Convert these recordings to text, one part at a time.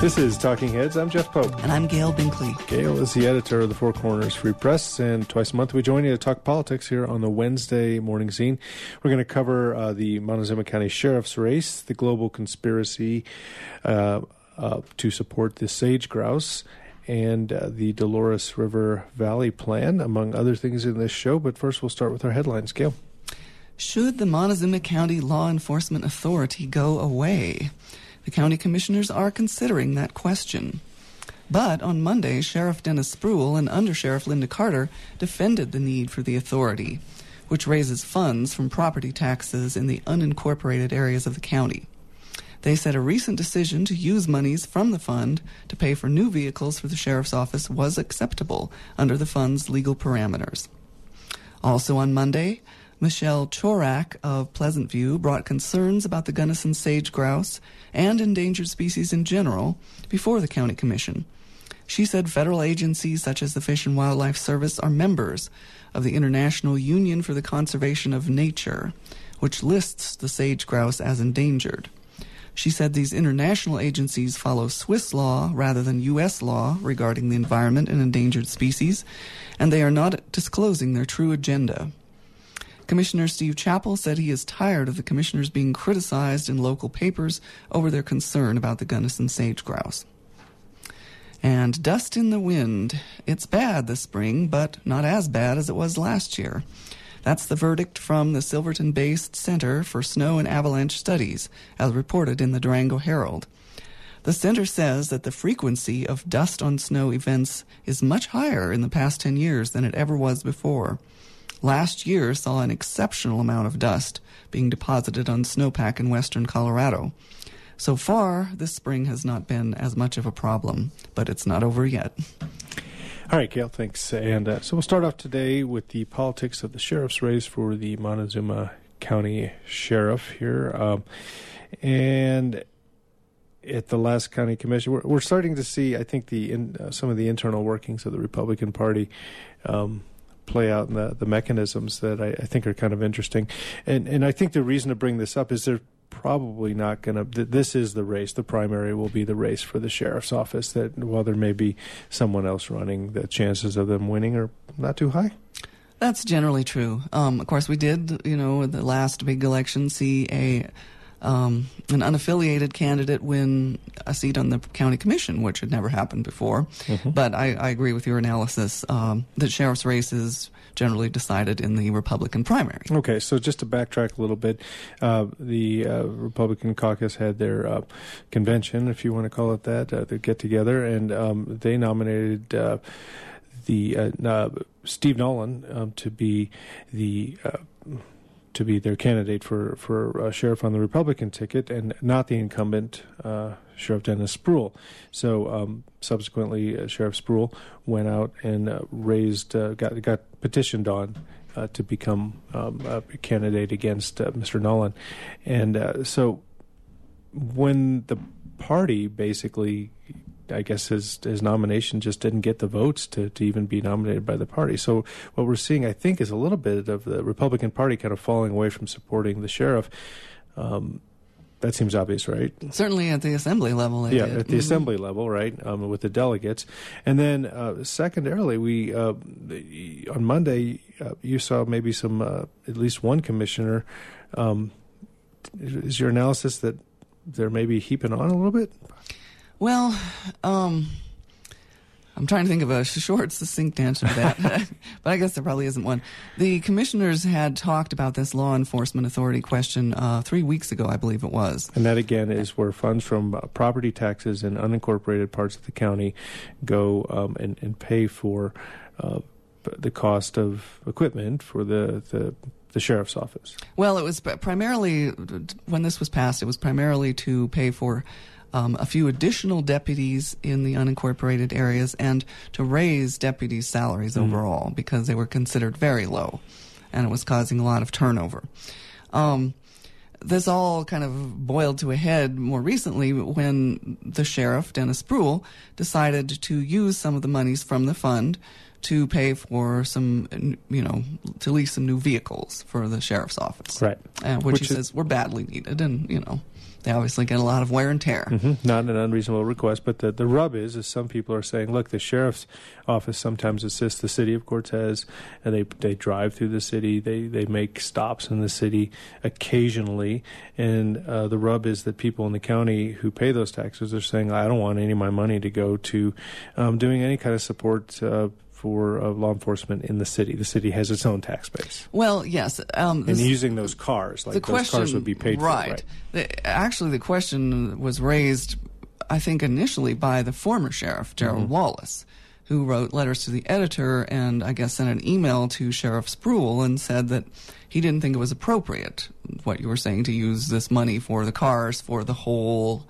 This is Talking Heads. I'm Jeff Pope. And I'm Gail Binkley. Gail is the editor of the Four Corners Free Press, and twice a month we join you to talk politics here on the Wednesday morning zine. We're going to cover the Montezuma County Sheriff's race, the global conspiracy to support the sage grouse, and the Dolores River Valley Plan, among other things in this show. But first we'll start with our headlines. Gail. Should the Montezuma County Law Enforcement Authority go away? The county commissioners are considering that question. But on Monday, Sheriff Dennis Spruill and Undersheriff Linda Carter defended the need for the authority, which raises funds from property taxes in the unincorporated areas of the county. They said a recent decision to use monies from the fund to pay for new vehicles for the sheriff's office was acceptable under the fund's legal parameters. Also on Monday, Michelle Chorak of Pleasant View brought concerns about the Gunnison sage grouse and endangered species in general before the county commission. She said federal agencies such as the Fish and Wildlife Service are members of the International Union for the Conservation of Nature, which lists the sage grouse as endangered. She said these international agencies follow Swiss law rather than U.S. law regarding the environment and endangered species, and they are not disclosing their true agenda. Commissioner Steve Chappell said he is tired of the commissioners being criticized in local papers over their concern about the Gunnison sage grouse. And dust in the wind. It's bad this spring, but not as bad as it was last year. That's the verdict from the Silverton-based Center for Snow and Avalanche Studies, as reported in the Durango Herald. The center says that the frequency of dust on snow events is much higher in the past 10 years than it ever was before. Last year saw an exceptional amount of dust being deposited on snowpack in western Colorado. So far, this spring has not been as much of a problem, but it's not over yet. All right, Gail, thanks. And so we'll start off today with the politics of the sheriff's race for the Montezuma County Sheriff here. And at the last county commission, we're starting to see, I think, some of the internal workings of the Republican Party play out in the mechanisms that I think are kind of interesting. And I think the reason to bring this up is they're probably not going to, this is the race, the primary will be the race for the sheriff's office, that while there may be someone else running, the chances of them winning are not too high. That's generally true. Of course, we did, the last big election see an unaffiliated candidate win a seat on the county commission, which had never happened before. Mm-hmm. But I agree with your analysis. The sheriff's race is generally decided in the Republican primary. Okay, so just to backtrack a little bit, the Republican caucus had their convention, if you want to call it that, their get-together, and they nominated Steve Nolan to be their candidate for sheriff on the Republican ticket, and not the incumbent Sheriff Dennis Spruill. So subsequently, Sheriff Spruill went out and got petitioned on to become a candidate against Mr. Nolan. And so when the party basically, I guess his nomination just didn't get the votes to even be nominated by the party. So what we're seeing, I think, is a little bit of the Republican Party kind of falling away from supporting the sheriff. That seems obvious, right? Certainly at the assembly level. At the assembly level, right, with the delegates. And then secondarily, on Monday, you saw maybe some, at least one commissioner. Is your analysis that they're maybe heaping on a little bit? Well, I'm trying to think of a short, succinct answer to that, but I guess there probably isn't one. The commissioners had talked about this law enforcement authority question 3 weeks ago, I believe it was. And that, again, is where funds from property taxes in unincorporated parts of the county go and pay for the cost of equipment for the sheriff's office. Well, it was primarily, when this was passed, it was primarily to pay for a few additional deputies in the unincorporated areas and to raise deputies' salaries overall because they were considered very low and it was causing a lot of turnover. This all kind of boiled to a head more recently when the sheriff, Dennis Spruill, decided to use some of the monies from the fund to pay for some, to lease some new vehicles for the sheriff's office. Right. Which he says were badly needed, and, they obviously get a lot of wear and tear. Mm-hmm. Not an unreasonable request, but the rub is some people are saying, look, the sheriff's office sometimes assists the city of Cortez, and they drive through the city, they make stops in the city occasionally, and the rub is that people in the county who pay those taxes are saying, I don't want any of my money to go to doing any kind of support for law enforcement in the city. The city has its own tax base. Well, yes. And using those cars, those cars would be paid for. Right. Actually, the question was raised, I think, initially by the former sheriff, Gerald Wallace, who wrote letters to the editor and I guess sent an email to Sheriff Spruill and said that he didn't think it was appropriate, what you were saying, to use this money for the cars for the whole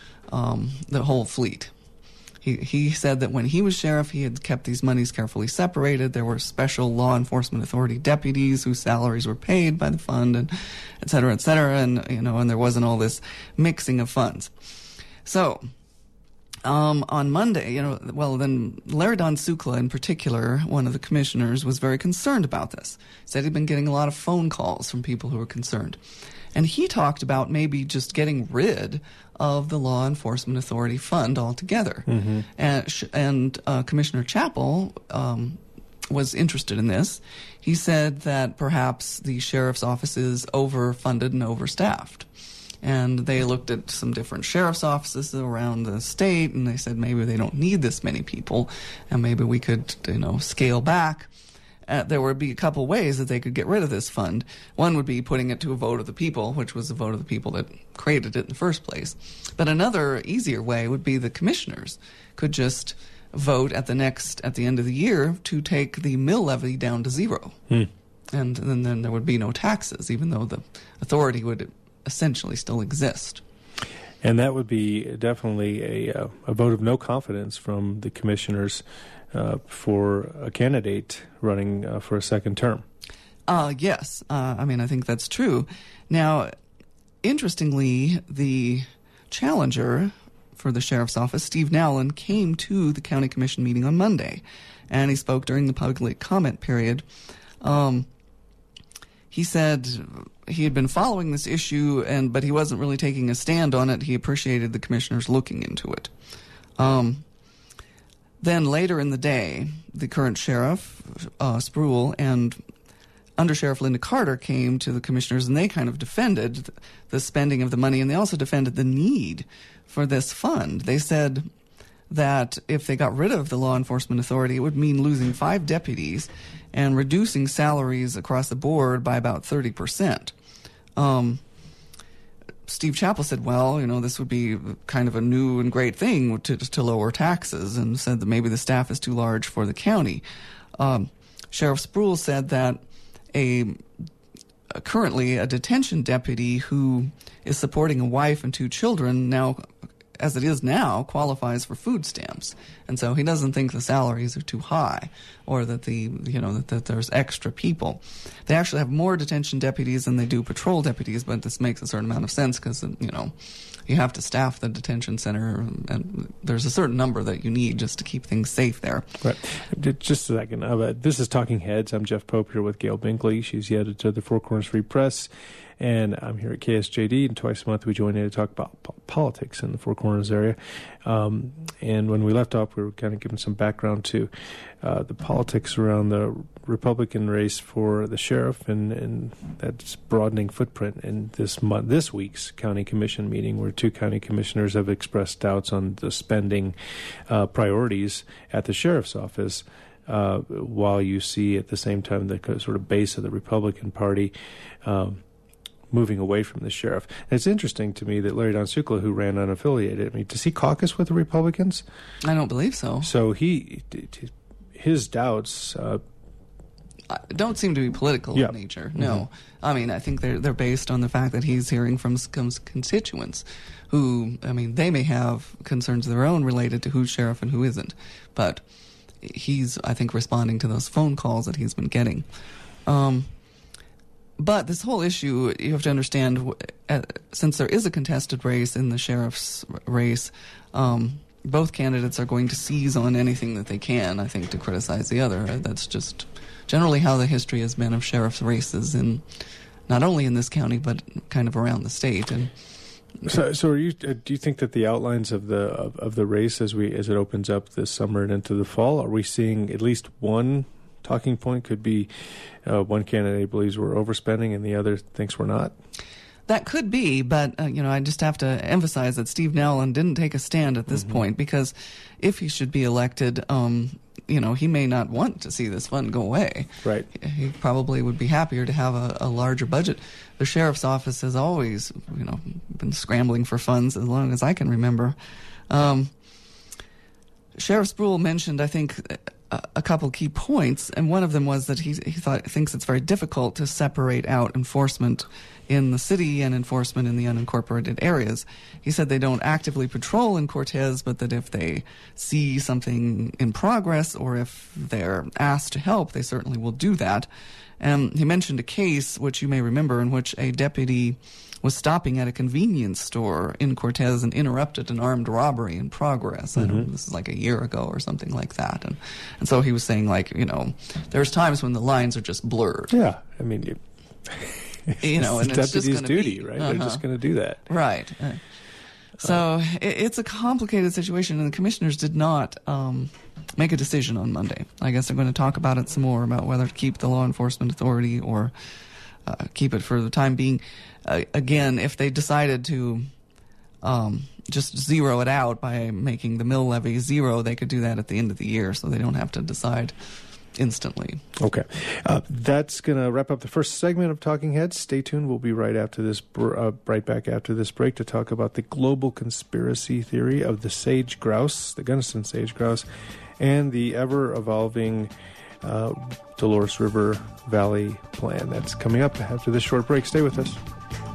fleet. He said that when he was sheriff, he had kept these monies carefully separated. There were special law enforcement authority deputies whose salaries were paid by the fund, and et cetera, and and there wasn't all this mixing of funds. So on Monday, then Larry Don Sukla in particular, one of the commissioners, was very concerned about this. Said he'd been getting a lot of phone calls from people who were concerned. And he talked about maybe just getting rid of the Law Enforcement Authority Fund altogether. Mm-hmm. And Commissioner Chappell was interested in this. He said that perhaps the sheriff's office is overfunded and overstaffed. And they looked at some different sheriff's offices around the state, and they said maybe they don't need this many people, and maybe we could, scale back. There would be a couple ways that they could get rid of this fund. One would be putting it to a vote of the people, which was the vote of the people that created it in the first place. But another easier way would be the commissioners could just vote at the end of the year to take the mill levy down to zero. And then there would be no taxes, even though the authority would essentially still exist. And that would be definitely a vote of no confidence from the commissioners for a candidate running for a second term. Yes. I think that's true. Now, interestingly, the challenger for the sheriff's office, Steve Nowlin, came to the county commission meeting on Monday, and he spoke during the public comment period. He said he had been following this issue, but he wasn't really taking a stand on it. He appreciated the commissioners looking into it. Then later in the day, the current sheriff, Spruill, and Undersheriff Linda Carter came to the commissioners, and they kind of defended the spending of the money, and they also defended the need for this fund. They said that if they got rid of the law enforcement authority, it would mean losing 5 deputies and reducing salaries across the board by about 30%. Steve Chappell said, well, this would be kind of a new and great thing to lower taxes, and said that maybe the staff is too large for the county. Sheriff Spruill said that currently a detention deputy who is supporting a wife and 2 children now, as it is now, qualifies for food stamps. And so he doesn't think the salaries are too high, or that that there's extra people. They actually have more detention deputies than they do patrol deputies, but this makes a certain amount of sense because, you have to staff the detention center, and there's a certain number that you need just to keep things safe there. Right. Just a second. This is Talking Heads. I'm Jeff Pope here with Gail Binkley. She's the editor of the Four Corners Free Press. And I'm here at KSJD, and twice a month we join in to talk about politics in the Four Corners area. And when we left off, we were kind of giving some background to the politics around the Republican race for the sheriff, and that's broadening footprint in this week's county commission meeting, where 2 county commissioners have expressed doubts on the spending priorities at the sheriff's office. While you see at the same time the sort of base of the Republican Party moving away from the sheriff. And it's interesting to me that Larry Don Sukla, who ran unaffiliated, does he caucus with the Republicans? I don't believe so. So his doubts don't seem to be political in nature. No. Mm-hmm. I think they're based on the fact that he's hearing from constituents who, they may have concerns of their own related to who's sheriff and who isn't. But he's, I think, responding to those phone calls that he's been getting. But this whole issue, you have to understand, since there is a contested race in the sheriff's race, both candidates are going to seize on anything that they can, I think, to criticize the other. That's just generally how the history has been of sheriff's races, in not only in this county but kind of around the state. And so are you? Do you think that the outlines of the race as it opens up this summer and into the fall, are we seeing at least one talking point? Could be one candidate believes we're overspending and the other thinks we're not. That could be, but I just have to emphasize that Steve Nowlin didn't take a stand at this point, because if he should be elected, he may not want to see this fund go away. Right. He probably would be happier to have a larger budget. The sheriff's office has always, been scrambling for funds as long as I can remember. Sheriff Spruill mentioned, I think, a couple key points, and one of them was that he thinks it's very difficult to separate out enforcement in the city and enforcement in the unincorporated areas. He said they don't actively patrol in Cortez, but that if they see something in progress or if they're asked to help, they certainly will do that. And he mentioned a case, which you may remember, in which a deputy was stopping at a convenience store in Cortez and interrupted an armed robbery in progress. I don't know, this is like a year ago or something like that. And so he was saying, there's times when the lines are just blurred. Yeah, I mean, and it's it's just deputy's gonna duty, be, right? They're just going to do that. Right. So it's a complicated situation, and the commissioners did not make a decision on Monday. I guess they're going to talk about it some more, about whether to keep the law enforcement authority or keep it for the time being. Again, if they decided to just zero it out by making the mill levy zero, they could do that at the end of the year, so they don't have to decide instantly. Okay. That's going to wrap up the first segment of Talking Heads. Stay tuned. We'll be right back after this break to talk about the global conspiracy theory of the sage grouse, the Gunnison sage grouse, and the ever-evolving Dolores River Valley plan. That's coming up after this short break. Stay with us.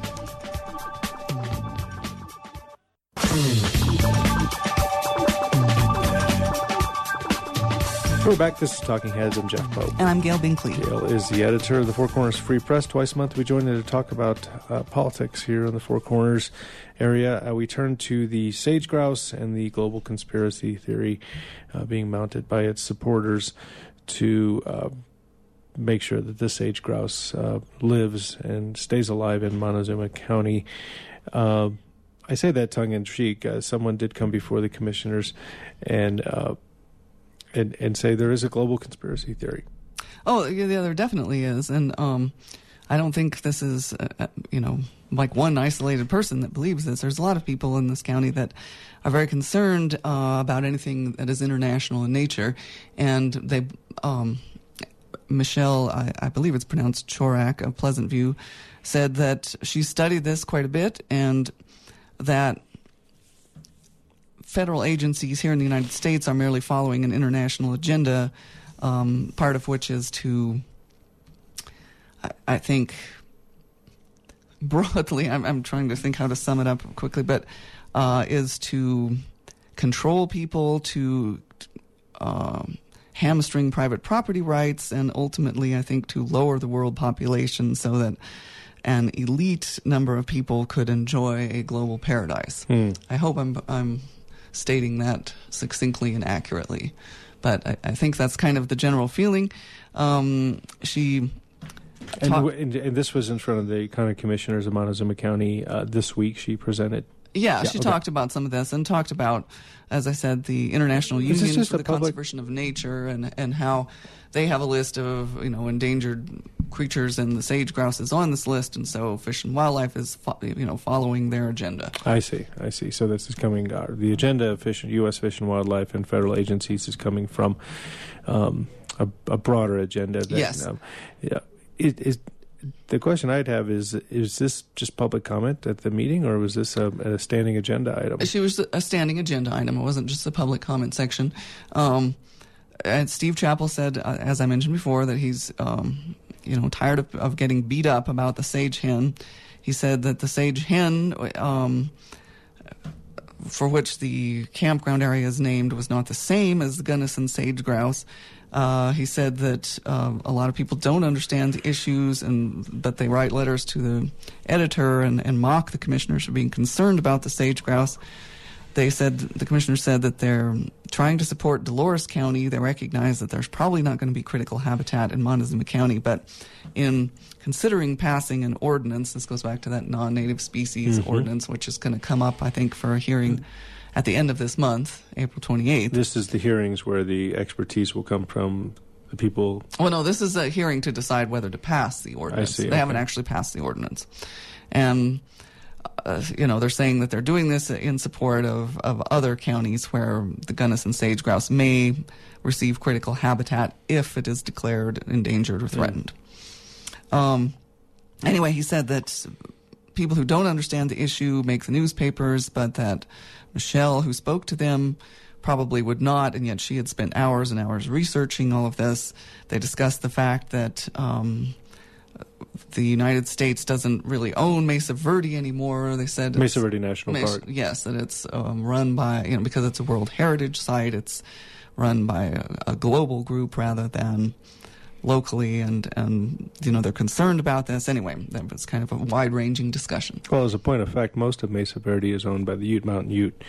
We're back. This is Talking Heads. I'm Jeff Pope. And I'm Gail Binkley. Gail is the editor of the Four Corners Free Press. Twice a month we join her to talk about politics here in the Four Corners area. We turn to the sage grouse and the global conspiracy theory being mounted by its supporters to make sure that the sage grouse lives and stays alive in Montezuma County. I say that tongue-in-cheek. Someone did come before the commissioners and say there is a global conspiracy theory. Oh, yeah, there definitely is. And I don't think this is, like one isolated person that believes this. There's a lot of people in this county that are very concerned about anything that is international in nature. And they, Michelle, I believe it's pronounced Chorak of Pleasant View, said that she studied this quite a bit and that federal agencies here in the United States are merely following an international agenda, part of which is to, I think, broadly, I'm trying to think how to sum it up quickly, but is to control people, to hamstring private property rights, and ultimately, I think, to lower the world population so that an elite number of people could enjoy a global paradise. I hope I'm stating that succinctly and accurately, but I think that's kind of the general feeling. And this was in front of the county commissioners of Montezuma County this week. She presented. Yeah, she talked about some of this and talked about, as I said, the International Union for the Conservation of Nature and how they have a list of endangered creatures, and the sage grouse is on this list, and so Fish and Wildlife is following their agenda. I see. So this is coming. The agenda of U.S. Fish and Wildlife and federal agencies is coming from a broader agenda. Yes. The question I'd have is this just public comment at the meeting, or was this a standing agenda item? She was a standing agenda item. It wasn't just a public comment section. And Steve Chappell said, as I mentioned before, that he's tired of getting beat up about the sage hen. He said that the sage hen, for which the campground area is named, was not the same as the Gunnison sage grouse. He said that a lot of people don't understand the issues, but they write letters to the editor and mock the commissioners for being concerned about the sage grouse. The commissioners said that they're trying to support Dolores County. They recognize that there's probably not going to be critical habitat in Montezuma County, but in considering passing an ordinance, this goes back to that non-native species ordinance, which is going to come up, I think, for a hearing at the end of this month, April 28th. This is the hearings where the expertise will come from the people. Well, no, this is a hearing to decide whether to pass the ordinance. I see. They haven't actually passed the ordinance. And they're saying that they're doing this in support of other counties where the Gunnison sage grouse may receive critical habitat if it is declared endangered or threatened. Anyway, he said that people who don't understand the issue make the newspapers, but that Michelle, who spoke to them, probably would not, and yet she had spent hours and hours researching all of this. They discussed the fact that the United States doesn't really own Mesa Verde anymore. They said Mesa Verde National Park. Yes, that it's run by, because it's a World Heritage Site, it's run by a global group rather than locally, and they're concerned about this. Anyway, that was kind of a wide-ranging discussion. Well, as a point of fact, most of Mesa Verde is owned by the Ute Mountain Ute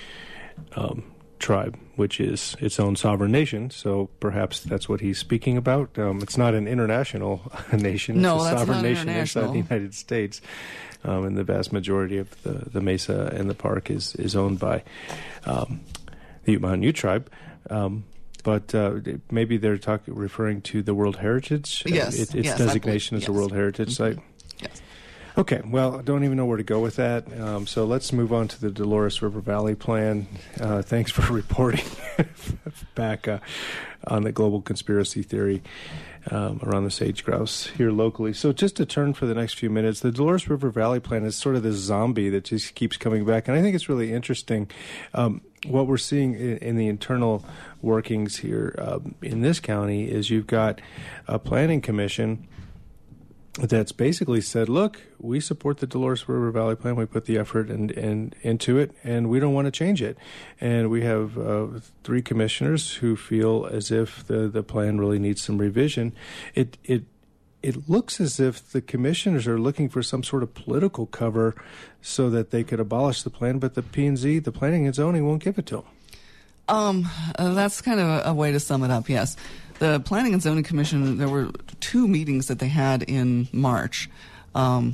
tribe, which is its own sovereign nation. So perhaps that's what he's speaking about. It's not an international nation. No, it's a that's sovereign not nation international. inside the United States. And the vast majority of the mesa and the park is owned by the Ute Mountain Ute tribe. But maybe they're referring to the World Heritage. Yes, its yes, designation as a World Heritage Site. Yes. Okay, well, I don't even know where to go with that. So let's move on to the Dolores River Valley Plan. Thanks for reporting back on the global conspiracy theory around the sage grouse here locally. So just to turn for the next few minutes, the Dolores River Valley Plan is sort of this zombie that just keeps coming back. And I think it's really interesting what we're seeing in the internal workings here in this county is you've got a planning commission that's basically said, look, we support the Dolores River Valley Plan. We put the effort and into it, and we don't want to change it. And we have 3 commissioners who feel as if the plan really needs some revision. It looks as if the commissioners are looking for some sort of political cover so that they could abolish the plan, but the P&Z, the Planning and Zoning, won't give it to them. That's kind of a way to sum it up, yes. The Planning and Zoning Commission, there were 2 meetings that they had in March and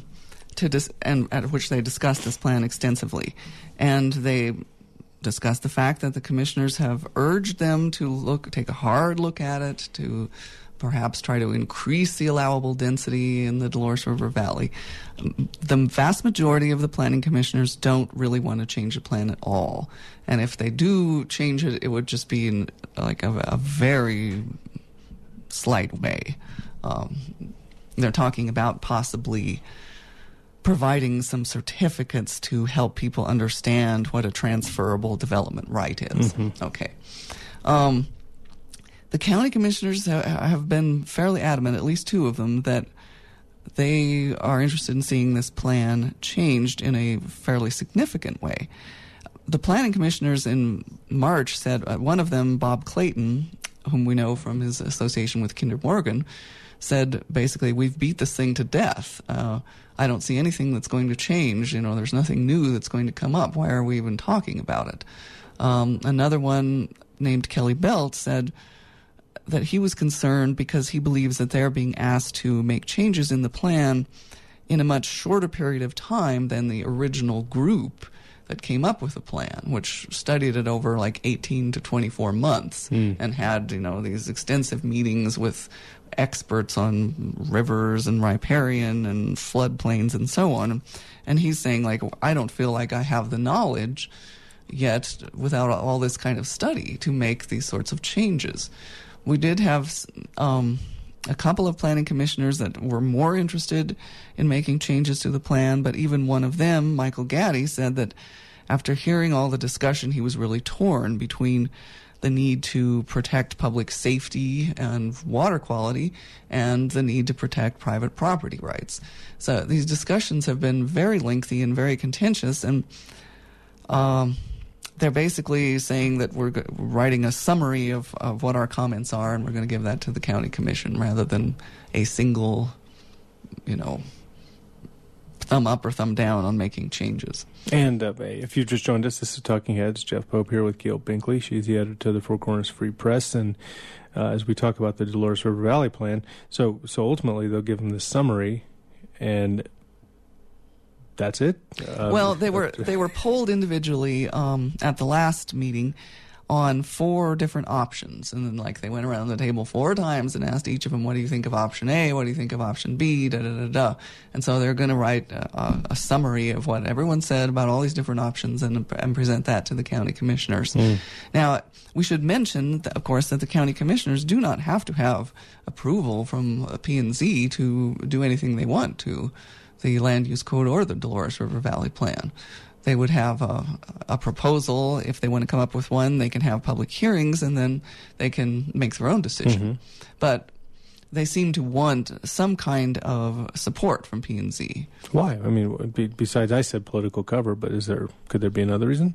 at which they discussed this plan extensively. And they discussed the fact that the commissioners have urged them to take a hard look at it, to perhaps try to increase the allowable density in the Dolores River Valley. The vast majority of the planning commissioners don't really want to change the plan at all. And if they do change it, it would just be in like a very slight way. They're talking about possibly providing some certificates to help people understand what a transferable development right is. Okay. The county commissioners have been fairly adamant, at least 2 of them, that they are interested in seeing this plan changed in a fairly significant way. The planning commissioners in March said, one of them, Bob Clayton, whom we know from his association with Kinder Morgan, said basically, we've beat this thing to death. I don't see anything that's going to change. There's nothing new that's going to come up. Why are we even talking about it? Another one named Kelly Belt said that he was concerned because he believes that they're being asked to make changes in the plan in a much shorter period of time than the original group that came up with the plan, which studied it over like 18 to 24 months and had, these extensive meetings with experts on rivers and riparian and floodplains and so on. And he's saying, I don't feel like I have the knowledge yet without all this kind of study to make these sorts of changes. We did have a couple of planning commissioners that were more interested in making changes to the plan, but even one of them, Michael Gaddy, said that after hearing all the discussion, he was really torn between the need to protect public safety and water quality and the need to protect private property rights. So these discussions have been very lengthy and very contentious, and they're basically saying that we're writing a summary of what our comments are, and we're going to give that to the county commission rather than a single, thumb up or thumb down on making changes. And if you've just joined us, this is Talking Heads. Jeff Pope here with Gail Binkley. She's the editor of the Four Corners Free Press. And as we talk about the Dolores River Valley plan, so ultimately they'll give them the summary, and that's it. Well, they were polled individually at the last meeting on 4 different options, and then they went around the table 4 times and asked each of them, what do you think of option A, what do you think of option B, and so they're going to write a summary of what everyone said about all these different options and present that to the county commissioners. Now, we should mention, of course, that the county commissioners do not have to have approval from P&Z to do anything they want to the Land Use Code or the Dolores River Valley Plan. They would have a proposal. If they want to come up with one, they can have public hearings, and then they can make their own decision. But they seem to want some kind of support from P&Z. Why? I mean, besides, I said political cover, but could there be another reason?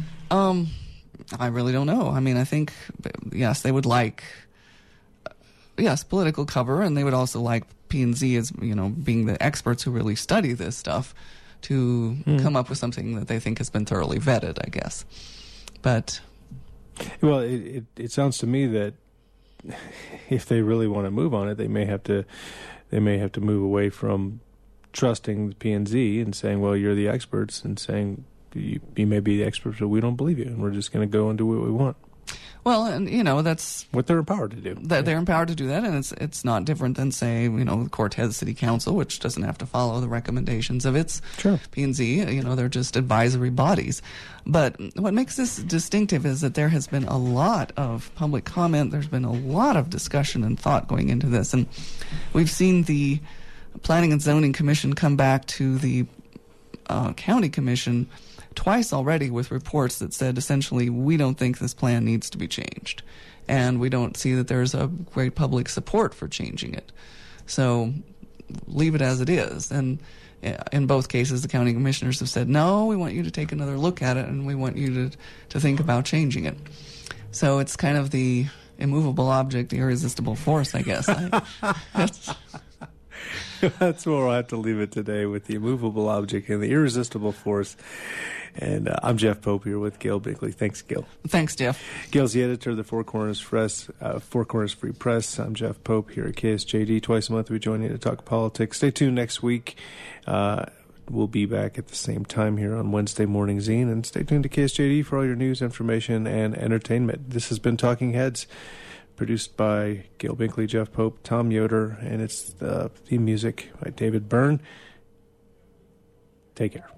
I really don't know. I mean, I think, yes, they would like, political cover, and they would also like P&Z as, being the experts who really study this stuff, to come up with something that they think has been thoroughly vetted, I guess. But well, it sounds to me that if they really want to move on it, they may have to move away from trusting the P&Z and saying, well, you're the experts, and saying you may be the experts, but we don't believe you, and we're just going to go and do what we want. Well, and that's what they're empowered to do. They're empowered to do that, and it's not different than, say, the Cortez City Council, which doesn't have to follow the recommendations of its P&Z. They're just advisory bodies. But what makes this distinctive is that there has been a lot of public comment. There's been a lot of discussion and thought going into this, and we've seen the Planning and Zoning Commission come back to the County Commission twice already with reports that said essentially, we don't think this plan needs to be changed, and we don't see that there's a great public support for changing it. So leave it as it is. And in both cases, the county commissioners have said, no, we want you to take another look at it, and we want you to think about changing it. So it's kind of the immovable object, the irresistible force, I guess. That's where we'll have to leave it today, with the immovable object and the irresistible force. And I'm Jeff Pope here with Gail Binkley. Thanks, Gail. Thanks, Jeff. Gail's the editor of the Four Corners Free Press. I'm Jeff Pope here at KSJD. Twice a month we join you to talk politics. Stay tuned next week. We'll be back at the same time here on Wednesday Morning Zine. And stay tuned to KSJD for all your news, information, and entertainment. This has been Talking Heads, produced by Gail Binkley, Jeff Pope, Tom Yoder, and it's the theme music by David Byrne. Take care.